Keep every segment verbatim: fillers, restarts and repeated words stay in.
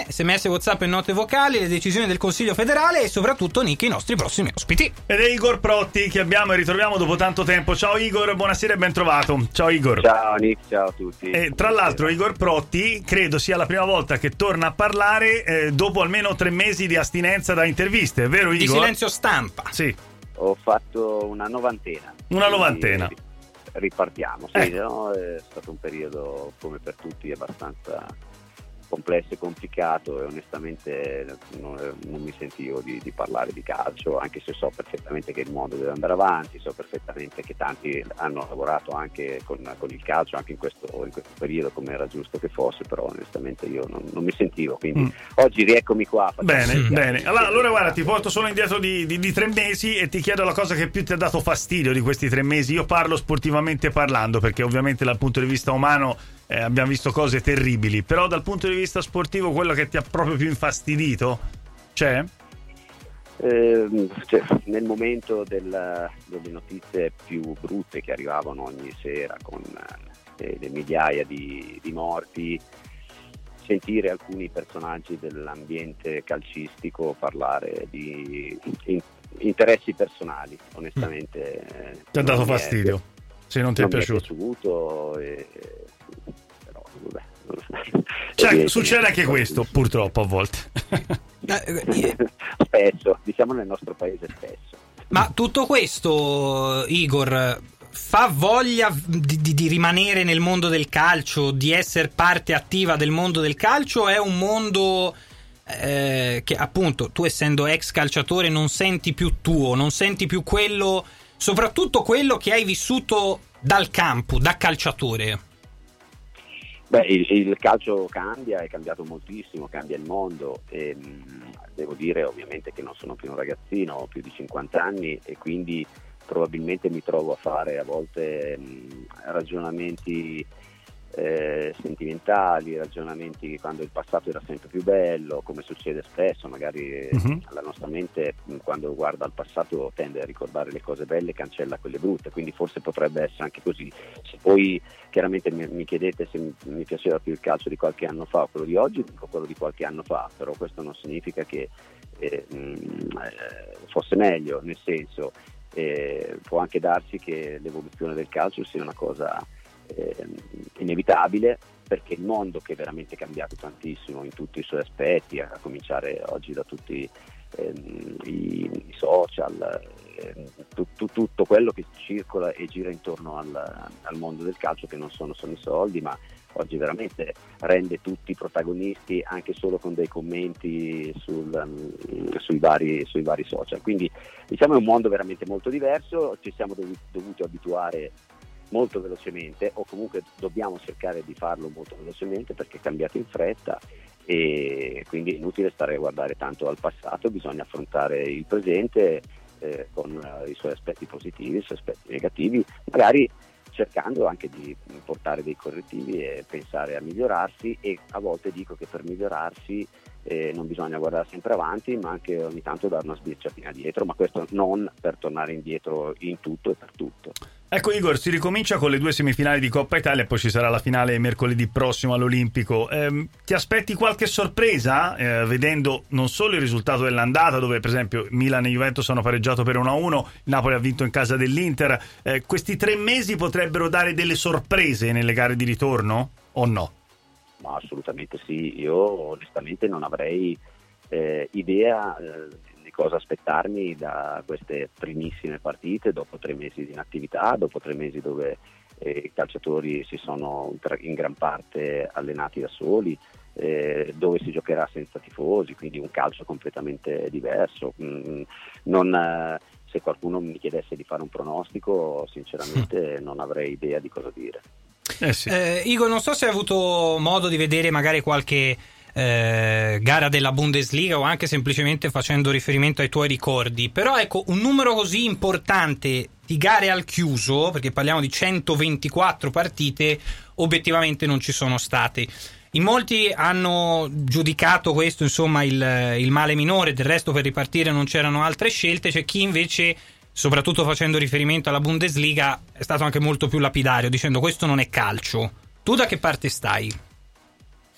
sms, WhatsApp e note vocali, le decisioni del Consiglio federale e soprattutto, Nick, i nostri prossimi ospiti. Ed è Igor Protti che abbiamo e ritroviamo dopo tanto tempo. Ciao Igor, buonasera e ben trovato. Ciao Igor. Ciao Nick, ciao a tutti. E tra l'altro Igor Protti credo sia la prima volta che torna a parlare eh, dopo almeno tre mesi di astinenza da interviste, è vero Igor? Di silenzio stampa. Sì. Ho fatto una novantena. Una novantena. Ripartiamo, sì, ecco. No? È stato un periodo, come per tutti, abbastanza complesso e complicato, e onestamente non, non mi sentivo di, di parlare di calcio, anche se so perfettamente che il mondo deve andare avanti, so perfettamente che tanti hanno lavorato anche con, con il calcio anche in questo, in questo periodo, come era giusto che fosse, però onestamente io non, non mi sentivo, quindi mm. oggi rieccomi qua. Bene, bene. Allora, allora guarda, ti porto solo indietro di, di, di tre mesi e ti chiedo la cosa che più ti ha dato fastidio di questi tre mesi. Io parlo sportivamente parlando, perché ovviamente dal punto di vista umano Eh, abbiamo visto cose terribili, però dal punto di vista sportivo quello che ti ha proprio più infastidito c'è? Eh, cioè, nel momento del, delle notizie più brutte che arrivavano ogni sera con eh, le migliaia di, di morti, sentire alcuni personaggi dell'ambiente calcistico parlare di in, interessi personali, onestamente eh, ti ha dato fastidio? Se non ti non è piaciuto, mi è piaciuto e, però vabbè. Cioè, succede anche questo purtroppo a volte. Spesso, diciamo nel nostro paese spesso. Ma tutto questo, Igor, fa voglia di, di, di rimanere nel mondo del calcio, di essere parte attiva del mondo del calcio? È un mondo eh, che appunto tu, essendo ex calciatore, non senti più tuo, non senti più quello, soprattutto quello che hai vissuto dal campo, da calciatore? Beh, il, il calcio cambia, è cambiato moltissimo, cambia il mondo e mh, devo dire ovviamente che non sono più un ragazzino, ho più di cinquanta anni e quindi probabilmente mi trovo a fare a volte mh, ragionamenti eh, sentimentali, ragionamenti quando il passato era sempre più bello, come succede spesso, magari uh-huh. la nostra mente quando guarda al passato tende a ricordare le cose belle e cancella quelle brutte, quindi forse potrebbe essere anche così. Se poi chiaramente mi, mi chiedete se mi, mi piaceva più il calcio di qualche anno fa o quello di oggi, dico quello di qualche anno fa, però questo non significa che eh, mh, eh, fosse meglio, nel senso eh, può anche darsi che l'evoluzione del calcio sia una cosa Eh, inevitabile, perché il mondo, che è veramente cambiato tantissimo in tutti i suoi aspetti, a cominciare oggi da tutti ehm, i, i social, ehm, tu, tu, tutto quello che circola e gira intorno al, al mondo del calcio, che non sono solo i soldi, ma oggi veramente rende tutti protagonisti anche solo con dei commenti sul, um, sui, vari, sui vari social. Quindi diciamo è un mondo veramente molto diverso, ci siamo dovuti, dovuti abituare molto velocemente, o comunque dobbiamo cercare di farlo molto velocemente perché è cambiato in fretta, e quindi è inutile stare a guardare tanto al passato, bisogna affrontare il presente eh, con uh, i suoi aspetti positivi, i suoi aspetti negativi, magari cercando anche di portare dei correttivi e pensare a migliorarsi, e a volte dico che per migliorarsi eh, non bisogna guardare sempre avanti, ma anche ogni tanto dare una sbirciatina dietro, ma questo non per tornare indietro in tutto e per tutto. Ecco Igor, si ricomincia con le due semifinali di Coppa Italia e poi ci sarà la finale mercoledì prossimo all'Olimpico. Eh, ti aspetti qualche sorpresa eh, vedendo non solo il risultato dell'andata, dove per esempio Milan e Juventus hanno pareggiato per uno a uno, Napoli ha vinto in casa dell'Inter, eh, questi tre mesi potrebbero dare delle sorprese nelle gare di ritorno o no? Ma assolutamente sì, io onestamente non avrei eh, idea eh, cosa aspettarmi da queste primissime partite dopo tre mesi di inattività, dopo tre mesi dove eh, i calciatori si sono in gran parte allenati da soli, eh, dove si giocherà senza tifosi, quindi un calcio completamente diverso. Mm, non, eh, se qualcuno mi chiedesse di fare un pronostico, sinceramente non avrei idea di cosa dire. Eh sì. eh, Igor, non so se hai avuto modo di vedere magari qualche Eh, gara della Bundesliga o anche semplicemente facendo riferimento ai tuoi ricordi, però ecco, un numero così importante di gare al chiuso, perché parliamo di centoventiquattro partite, obiettivamente non ci sono state. In molti hanno giudicato questo insomma il, il male minore, del resto per ripartire non c'erano altre scelte. C'è chi invece, soprattutto facendo riferimento alla Bundesliga, è stato anche molto più lapidario, dicendo questo non è calcio. Tu da che parte stai?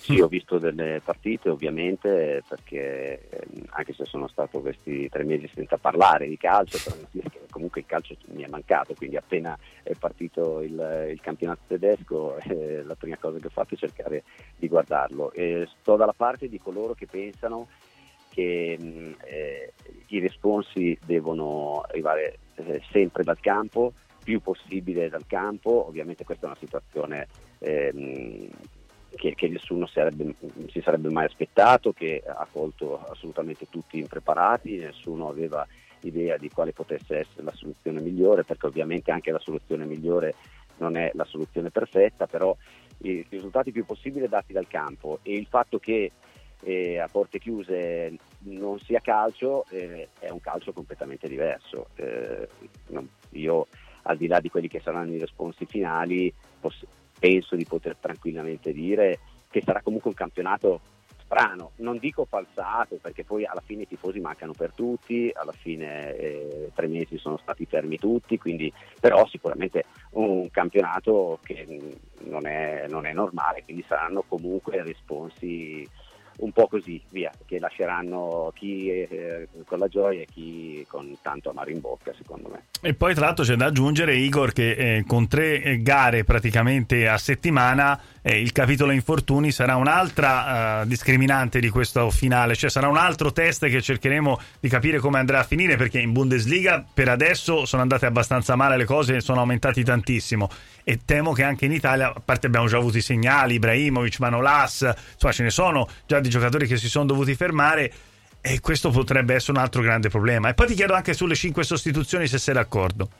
Sì, ho visto delle partite ovviamente, perché ehm, anche se sono stato questi tre mesi senza parlare di calcio, però comunque il calcio mi è mancato, quindi appena è partito il, il campionato tedesco eh, la prima cosa che ho fatto è cercare di guardarlo. E sto dalla parte di coloro che pensano che mh, eh, i responsi devono arrivare eh, sempre dal campo, più possibile dal campo. Ovviamente questa è una situazione ehm, Che, che nessuno sarebbe, si sarebbe mai aspettato, che ha colto assolutamente tutti impreparati, nessuno aveva idea di quale potesse essere la soluzione migliore, perché ovviamente anche la soluzione migliore non è la soluzione perfetta, però i risultati più possibili dati dal campo, e il fatto che eh, a porte chiuse non sia calcio eh, è un calcio completamente diverso. Eh, non, io al di là di quelli che saranno i responsi finali poss- penso di poter tranquillamente dire che sarà comunque un campionato strano, non dico falsato, perché poi alla fine i tifosi mancano per tutti, alla fine eh, tre mesi sono stati fermi tutti, quindi però sicuramente un campionato che non è, non è normale, quindi saranno comunque responsi un po' così, via, che lasceranno chi eh, con la gioia e chi con tanto amaro in bocca, secondo me. E poi tra l'altro c'è da aggiungere, Igor, che eh, con tre eh, gare praticamente a settimana eh, il capitolo infortuni sarà un'altra eh, discriminante di questo finale, cioè sarà un altro test che cercheremo di capire come andrà a finire, perché in Bundesliga per adesso sono andate abbastanza male le cose, sono aumentati tantissimo, e temo che anche in Italia, a parte abbiamo già avuto i segnali, Ibrahimovic, Manolas, insomma ce ne sono già di giocatori che si sono dovuti fermare, e questo potrebbe essere un altro grande problema. E poi ti chiedo anche sulle cinque sostituzioni, se sei d'accordo.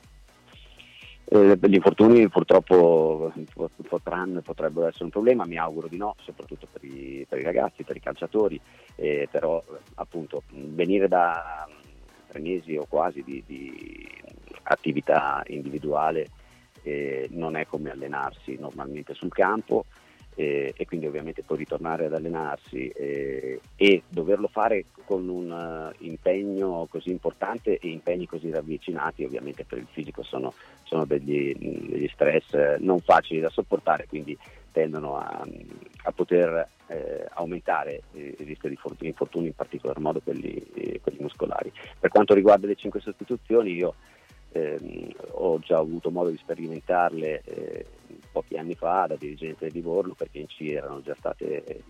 Eh, gli infortuni purtroppo potranno, potrebbero essere un problema, mi auguro di no, soprattutto per i, per i ragazzi, per i calciatori, eh, però appunto venire da tre mesi o quasi di, di attività individuale eh, non è come allenarsi normalmente sul campo, eh, e quindi ovviamente poi ritornare ad allenarsi eh, e doverlo fare con un uh, impegno così importante e impegni così ravvicinati, ovviamente per il fisico sono, sono degli, degli stress non facili da sopportare, quindi tendono a, a poter eh, aumentare il rischio di infortuni, in particolar modo quelli, eh, quelli muscolari. Per quanto riguarda le cinque sostituzioni, io Eh, ho già avuto modo di sperimentarle eh, pochi anni fa da dirigente del Livorno, perché in C erano già state eh,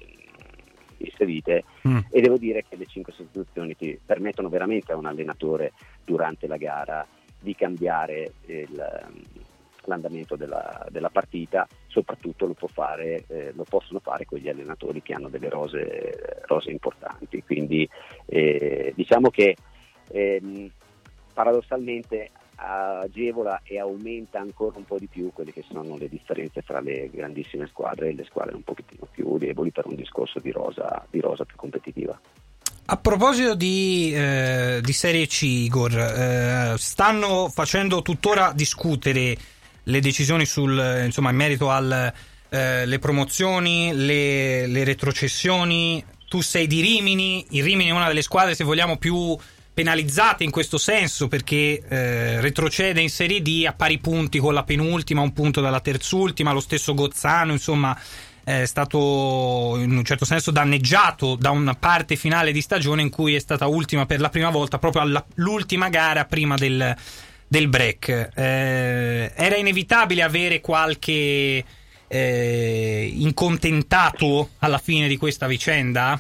inserite mm. e devo dire che le cinque sostituzioni ti permettono veramente a un allenatore durante la gara di cambiare il, l'andamento della, della partita, soprattutto lo può fare, eh, lo possono fare quegli allenatori che hanno delle rose, rose importanti, quindi eh, diciamo che ehm, paradossalmente agevola e aumenta ancora un po' di più quelle che sono le differenze fra le grandissime squadre e le squadre un pochettino più deboli, per un discorso di rosa, di rosa più competitiva. A proposito di, eh, di Serie C, Igor, eh, stanno facendo tuttora discutere le decisioni sul, insomma, in merito alle eh, promozioni, le, le retrocessioni. Tu sei di Rimini, il Rimini è una delle squadre, se vogliamo, più penalizzate in questo senso, perché eh, retrocede in Serie D a pari punti con la penultima, un punto dalla terzultima. Lo stesso Gozzano, insomma, è stato in un certo senso danneggiato da una parte finale di stagione in cui è stata ultima per la prima volta, proprio all'ultima gara prima del, del break. Eh, era inevitabile avere qualche eh, incontentato alla fine di questa vicenda?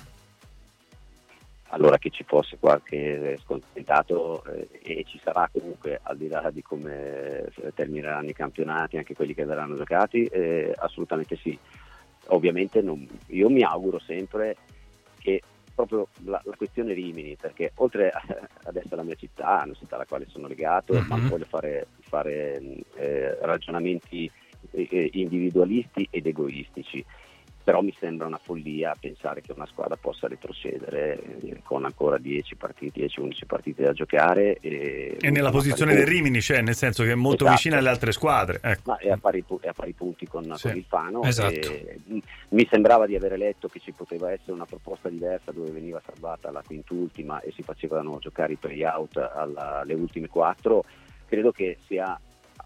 Allora, che ci fosse qualche scontentato eh, e ci sarà comunque, al di là di come termineranno i campionati, anche quelli che verranno giocati, eh, assolutamente sì. Ovviamente non, io mi auguro sempre che proprio la, la questione Rimini, perché oltre a, ad essere la mia città, una città alla quale sono legato, mm-hmm. ma non voglio fare, fare eh, ragionamenti eh, individualisti ed egoistici, però mi sembra una follia pensare che una squadra possa retrocedere eh, con ancora dieci partite, dieci undici partite da giocare. E, e nella posizione del Rimini, cioè, nel senso che è molto esatto. vicina alle altre squadre. Ecco. Ma è a pari, è a pari punti con, sì. con il Fano. Esatto. E, mi sembrava di avere letto che ci poteva essere una proposta diversa dove veniva salvata la quintultima e si facevano giocare i play-out alla, alle ultime quattro. Credo che sia,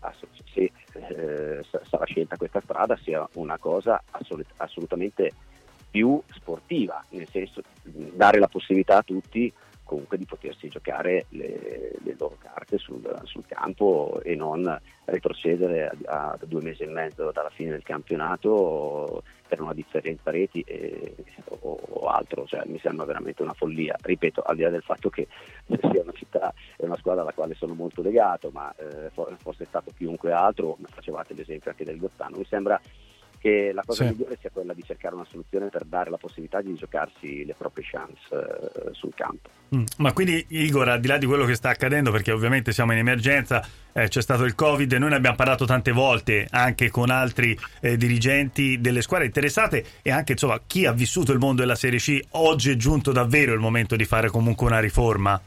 se eh, sarà scelta questa strada, sia una cosa assolut- assolutamente più sportiva, nel senso dare la possibilità a tutti comunque di potersi giocare le, le loro carte sul, sul campo e non retrocedere a, a due mesi e mezzo dalla fine del campionato per una differenza reti e, o, o altro, cioè mi sembra veramente una follia, ripeto, al di là del fatto che sia una città e una squadra alla quale sono molto legato, ma eh, fosse stato chiunque altro, facevate l'esempio anche del Gozzano, mi sembra che la cosa sì. migliore sia quella di cercare una soluzione per dare la possibilità di giocarsi le proprie chance eh, sul campo. Mm, ma quindi Igor, al di là di quello che sta accadendo, perché ovviamente siamo in emergenza, eh, c'è stato il Covid e noi ne abbiamo parlato tante volte anche con altri eh, dirigenti delle squadre interessate e anche insomma chi ha vissuto il mondo della Serie C, oggi è giunto davvero il momento di fare comunque una riforma?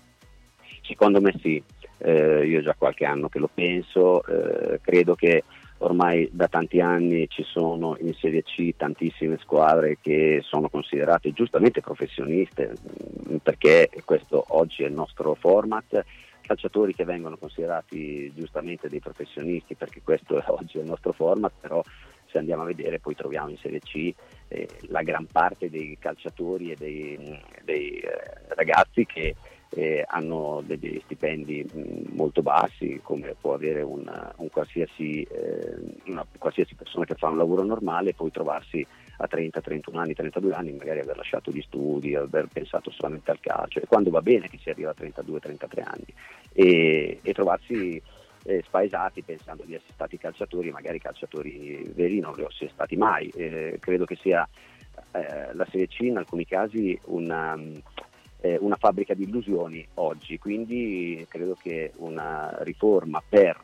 Secondo me sì, eh, io già qualche anno che lo penso, eh, credo che ormai da tanti anni ci sono in Serie C tantissime squadre che sono considerate giustamente professioniste, perché questo oggi è il nostro format, calciatori che vengono considerati giustamente dei professionisti perché questo è oggi è il nostro format, però se andiamo a vedere poi troviamo in Serie C eh, la gran parte dei calciatori e dei, dei eh, ragazzi che Eh, hanno degli stipendi mh, molto bassi, come può avere un, un qualsiasi, eh, una qualsiasi persona che fa un lavoro normale, e poi trovarsi a trenta, trentuno anni, trentadue anni, magari aver lasciato gli studi, aver pensato solamente al calcio, e quando va bene che si arriva a trentadue, trentatré anni, e, e trovarsi eh, spaesati pensando di essere stati calciatori, magari calciatori veri non lo si è stati mai. Eh, credo che sia eh, la Serie C in alcuni casi una una fabbrica di illusioni oggi, quindi credo che una riforma per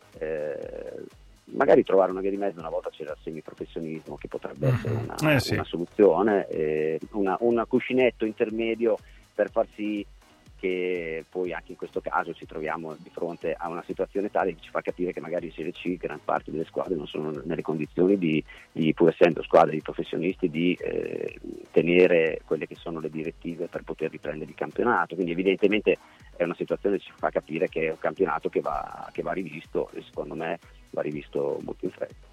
eh, magari trovare una via di mezzo, una volta c'era il semiprofessionismo che potrebbe essere una, eh sì. una soluzione, eh, una, un cuscinetto intermedio per far sì che poi anche in questo caso ci troviamo di fronte a una situazione tale che ci fa capire che magari in Serie C gran parte delle squadre non sono nelle condizioni di, di pur essendo squadre di professionisti, di eh, tenere quelle che sono le direttive per poter riprendere il campionato, quindi evidentemente è una situazione che ci fa capire che è un campionato che va, che va rivisto, e secondo me va rivisto molto in fretta.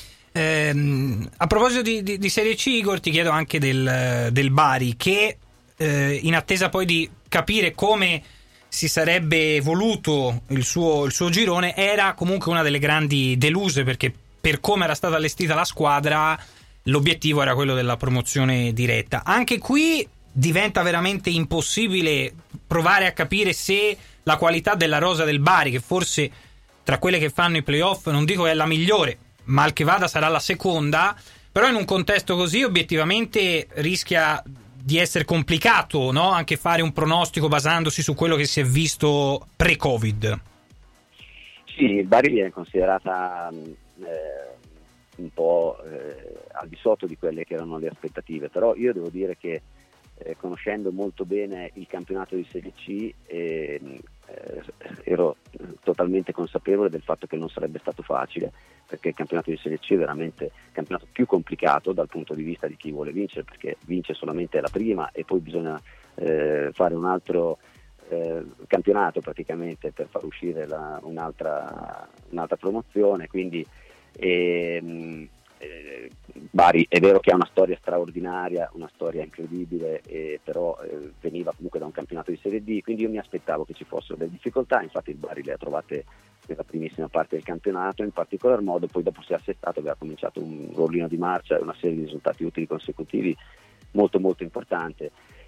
Eh, a proposito di, di, di Serie C, Igor, ti chiedo anche del, del Bari, che eh, in attesa poi di capire come si sarebbe evoluto il suo, il suo girone, era comunque una delle grandi deluse, perché per come era stata allestita la squadra l'obiettivo era quello della promozione diretta. Anche qui diventa veramente impossibile provare a capire se la qualità della rosa del Bari, che forse tra quelle che fanno i playoff non dico è la migliore, mal che vada sarà la seconda, però in un contesto così obiettivamente rischia di essere complicato, no? Anche fare un pronostico basandosi su quello che si è visto pre-Covid. Sì, il Bari viene considerata eh, un po' eh, al di sotto di quelle che erano le aspettative, però io devo dire che eh, conoscendo molto bene il campionato di Serie C eh, eh, ero totalmente consapevole del fatto che non sarebbe stato facile, perché il campionato di Serie C è veramente il campionato più complicato dal punto di vista di chi vuole vincere, perché vince solamente la prima e poi bisogna eh, fare un altro eh, campionato praticamente per far uscire la, un'altra, un'altra promozione, quindi ehm, eh, Bari è vero che ha una storia straordinaria, una storia incredibile, eh, però eh, veniva comunque da un campionato di Serie D, quindi io mi aspettavo che ci fossero delle difficoltà, infatti il Bari le ha trovate nella primissima parte del campionato, in particolar modo poi dopo si è assestato, aveva cominciato un rollino di marcia e una serie di risultati utili consecutivi molto molto importante,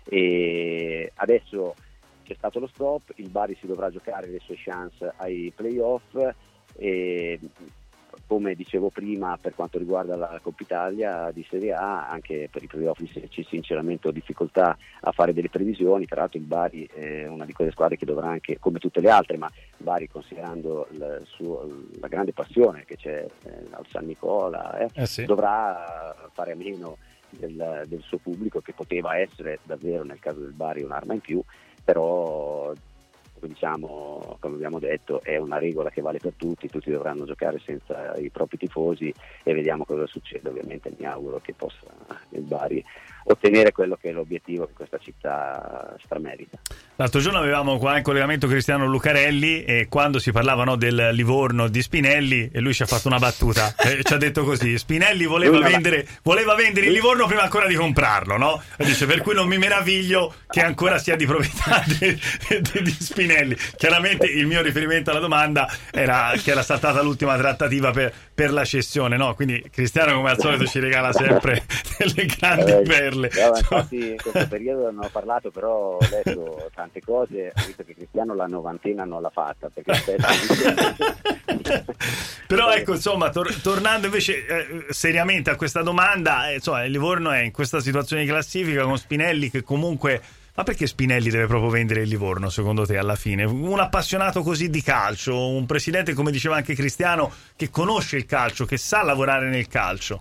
e adesso c'è stato lo stop, il Bari si dovrà giocare le sue chance ai playoff, e come dicevo prima per quanto riguarda la Coppa Italia di Serie A, anche per i playoff di Serie C sinceramente ho difficoltà a fare delle previsioni. Tra l'altro il Bari è una di quelle squadre che dovrà anche, come tutte le altre, ma Bari considerando il suo, la grande passione che c'è eh, al San Nicola eh, eh sì. dovrà fare a meno del, del suo pubblico, che poteva essere davvero nel caso del Bari un'arma in più, però diciamo, come abbiamo detto, è una regola che vale per tutti, tutti dovranno giocare senza i propri tifosi e vediamo cosa succede. Ovviamente mi auguro che possa il Bari ottenere quello che è l'obiettivo che questa città stramerita. L'altro giorno avevamo qua in collegamento Cristiano Lucarelli e quando si parlava, no, del Livorno di Spinelli, e lui ci ha fatto una battuta, eh, ci ha detto così: Spinelli voleva vendere voleva vendere il Livorno prima ancora di comprarlo, no? E dice, per cui non mi meraviglio che ancora sia di proprietà di, di, di Spinelli. Chiaramente il mio riferimento alla domanda era che era saltata l'ultima trattativa per, per la cessione, no? Quindi Cristiano, come al solito, ci regala sempre delle grandi eh, perle. No, infatti in questo periodo non ho parlato, però ho letto tante cose, ho visto che Cristiano la novantina non l'ha fatta, perché però ecco, insomma, tor- tornando invece eh, seriamente a questa domanda, eh, insomma, il Livorno è in questa situazione di classifica con Spinelli che comunque... Ma perché Spinelli deve proprio vendere il Livorno, secondo te, alla fine? Un appassionato così di calcio, un presidente, come diceva anche Cristiano, che conosce il calcio, che sa lavorare nel calcio.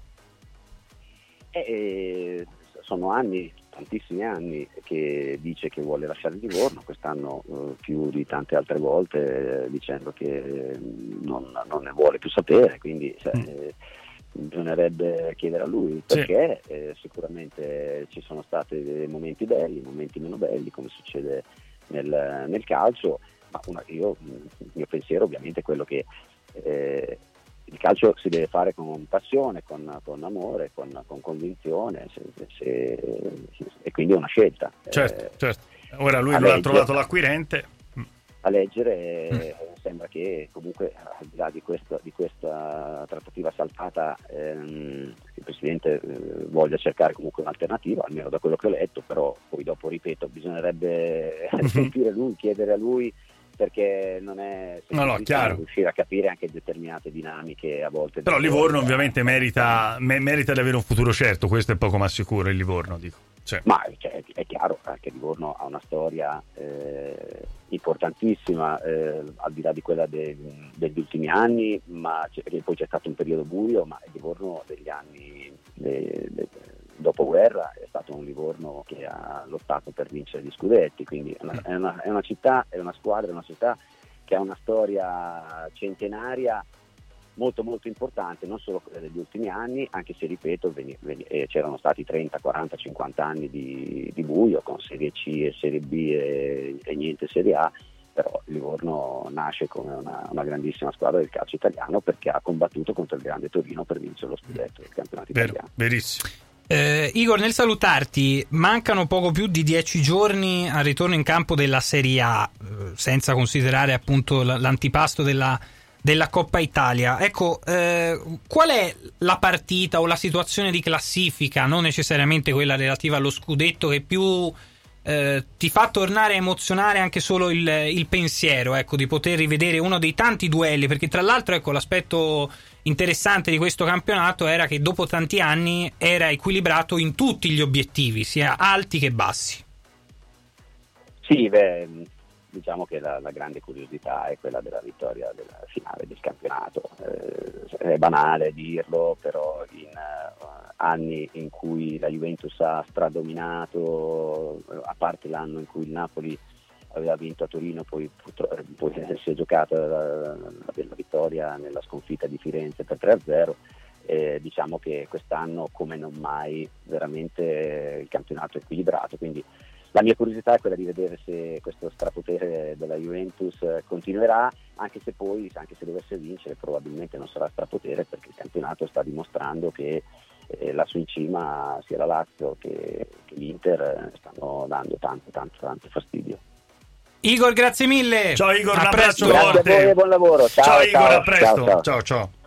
Eh, sono anni, tantissimi anni, che dice che vuole lasciare il Livorno, quest'anno eh, più di tante altre volte, eh, dicendo che non, non ne vuole più sapere, quindi cioè, mm. eh, bisognerebbe chiedere a lui perché. Sì. eh, sicuramente ci sono stati dei momenti belli, momenti meno belli, come succede nel, nel calcio, ma una, io, il mio pensiero ovviamente è quello che eh, il calcio si deve fare con passione, con, con amore, con, con convinzione, se, se, e quindi è una scelta. Certo, eh, certo. Ora lui lo ha trovato l'acquirente. A leggere mm. sembra che comunque, al di là di, questo, di questa trattativa saltata, ehm, il Presidente eh, voglia cercare comunque un'alternativa, almeno da quello che ho letto, però poi dopo, ripeto, bisognerebbe mm-hmm. sentire lui, chiedere a lui, perché non è no, no, chiaro. riuscire a capire anche determinate dinamiche a volte. Però Livorno ovviamente merita, me, merita di avere un futuro certo, questo è poco ma sicuro, il Livorno, dico. Cioè. Ma cioè, è chiaro che Livorno ha una storia eh, importantissima, eh, al di là di quella de, degli ultimi anni, ma c'è, poi c'è stato un periodo buio, ma il Livorno degli anni de, de, dopoguerra è stato un Livorno che ha lottato per vincere gli scudetti, quindi è una, è una, è una città, è una squadra, è una città che ha una storia centenaria molto molto importante, non solo quella degli ultimi anni, anche se, ripeto, veni, veni, eh, c'erano stati trenta, quaranta, cinquanta anni di, di buio con Serie C e Serie B e, e niente Serie A, però Livorno nasce come una, una grandissima squadra del calcio italiano perché ha combattuto contro il grande Torino per vincere lo scudetto del campionato Vero, italiano. Verissimo. Eh, Igor, nel salutarti, mancano poco più di dieci giorni al ritorno in campo della Serie A, eh, senza considerare appunto l'antipasto della della Coppa Italia. Ecco, eh, qual è la partita o la situazione di classifica, non necessariamente quella relativa allo scudetto, che più eh, ti fa tornare a emozionare anche solo il, il pensiero, ecco, di poter rivedere uno dei tanti duelli? Perché tra l'altro, ecco, l'aspetto interessante di questo campionato era che dopo tanti anni era equilibrato in tutti gli obiettivi, sia alti che bassi. Sì, beh, diciamo che la, la grande curiosità è quella della vittoria della finale del campionato. Eh, è banale dirlo, però in uh, anni in cui la Juventus ha stradominato, a parte l'anno in cui il Napoli aveva vinto a Torino, poi, poi si è giocata la, la bella vittoria nella sconfitta di Firenze per tre a zero. Eh, diciamo che quest'anno, come non mai, veramente il campionato è equilibrato, quindi la mia curiosità è quella di vedere se questo strapotere della Juventus continuerà, anche se poi, anche se dovesse vincere, probabilmente non sarà strapotere, perché il campionato sta dimostrando che eh, lassù in cima sia la Lazio che, che l'Inter stanno dando tanto, tanto, tanto fastidio. Igor, grazie mille. Ciao Igor, a un abbraccio presto. Grazie a voi e buon lavoro. Ciao, ciao Igor, ciao, a presto. Ciao, ciao. ciao. ciao.